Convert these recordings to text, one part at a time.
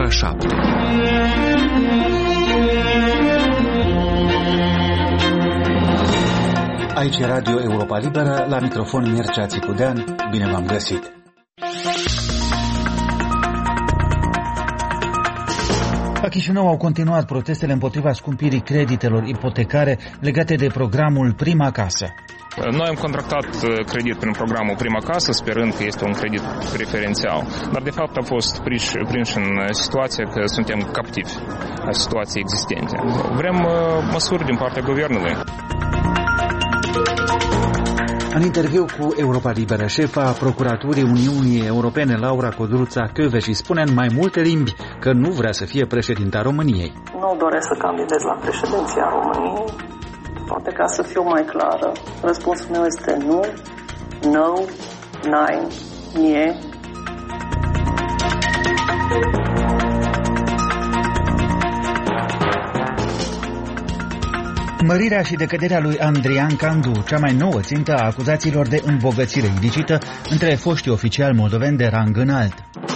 ora 7. Aici e Radio Europa Liberă, la microfon Mircea Țicudean. Bine v-am găsit! La Chișinău au continuat protestele împotriva scumpirii creditelor ipotecare legate de programul Prima Casă. Noi am contractat credit prin programul Prima Casă, sperând că este un credit preferențial, dar de fapt am fost prinși în situația că suntem captivi a situației existente. Vrem măsuri din partea guvernului. În interviu cu Europa Liberă, șefa Procuraturii Uniunii Europene, Laura Codruța-Kövesi, spune în mai multe limbi că nu vrea să fie președinta României. Nu doresc să candidez la președinția României. Poate ca să fiu mai clară, răspunsul meu este nu, no, nein, nie. Mărirea și decăderea lui Andrian Candu, cea mai nouă țintă a acuzațiilor de îmbogățire ilicită între foștii oficiali moldoveni de rang înalt.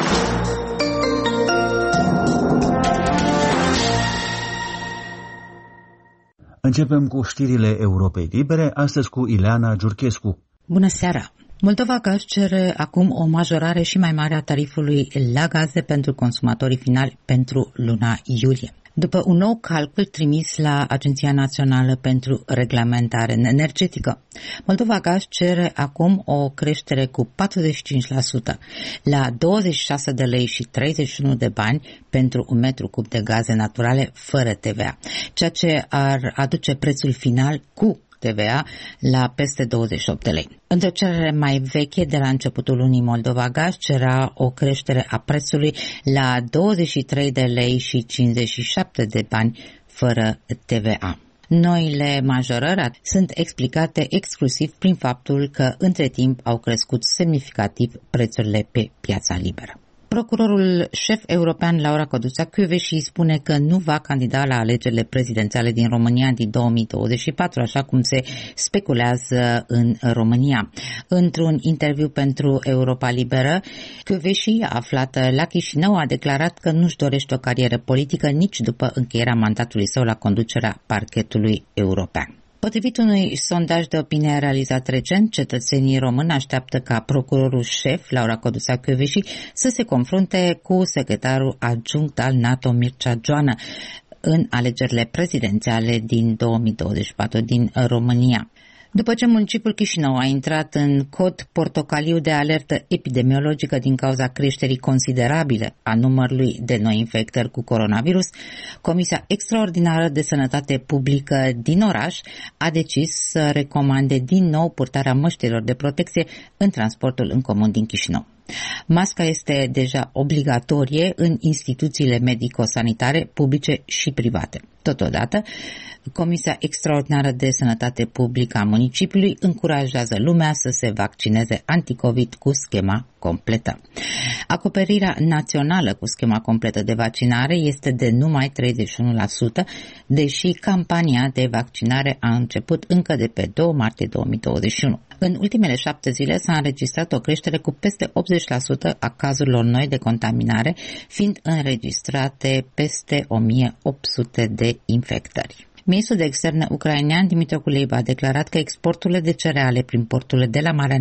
Începem cu știrile Europei Libere, astăzi cu Ileana Giurchescu. Bună seara! Moldova Gaz cere acum o majorare și mai mare a tarifului la gaze pentru consumatorii finali pentru luna iulie. După un nou calcul trimis la Agenția Națională pentru Reglementare Energetică, Moldova Gaz cere acum o creștere cu 45% la 26 de lei și 31 de bani pentru un metru cub de gaze naturale fără TVA, ceea ce ar aduce prețul final cu TVA la peste 28 de lei. Într-o cerere mai veche de la începutul lunii, Moldova Gaz cerea o creștere a prețului la 23 de lei și 57 de bani fără TVA. Noile majorări sunt explicate exclusiv prin faptul că între timp au crescut semnificativ prețurile pe piața liberă. Procurorul șef european Laura Codruța-Kövesi spune că nu va candida la alegerile prezidențiale din România din 2024, așa cum se speculează în România. Într-un interviu pentru Europa Liberă, Kövesi, aflată la Chișinău, a declarat că nu-și dorește o carieră politică nici după încheierea mandatului său la conducerea parchetului european. Potrivit unui sondaj de opinie realizat recent, cetățenii români așteaptă ca procurorul șef, Laura Codruța-Kövesi, să se confrunte cu secretarul adjunct al NATO, Mircea Joană, în alegerile prezidențiale din 2024 din România. După ce municipiul Chișinău a intrat în cod portocaliu de alertă epidemiologică din cauza creșterii considerabile a numărului de noi infectări cu coronavirus, Comisia Extraordinară de Sănătate Publică din oraș a decis să recomande din nou purtarea măștilor de protecție în transportul în comun din Chișinău. Masca este deja obligatorie în instituțiile medico-sanitare publice și private. Totodată, Comisia Extraordinară de Sănătate Publică a municipiului încurajează lumea să se vaccineze anticovid cu schema completă. Acoperirea națională cu schema completă de vaccinare este de numai 31%, deși campania de vaccinare a început încă de pe 2 martie 2021. În ultimele 7 zile s-a înregistrat o creștere cu peste 80% a cazurilor noi de contaminare, fiind înregistrate peste 1800 de infectări. Ministrul de Externe ucrainean Dmytro Kuleba a declarat că exporturile de cereale prin porturile de la Marea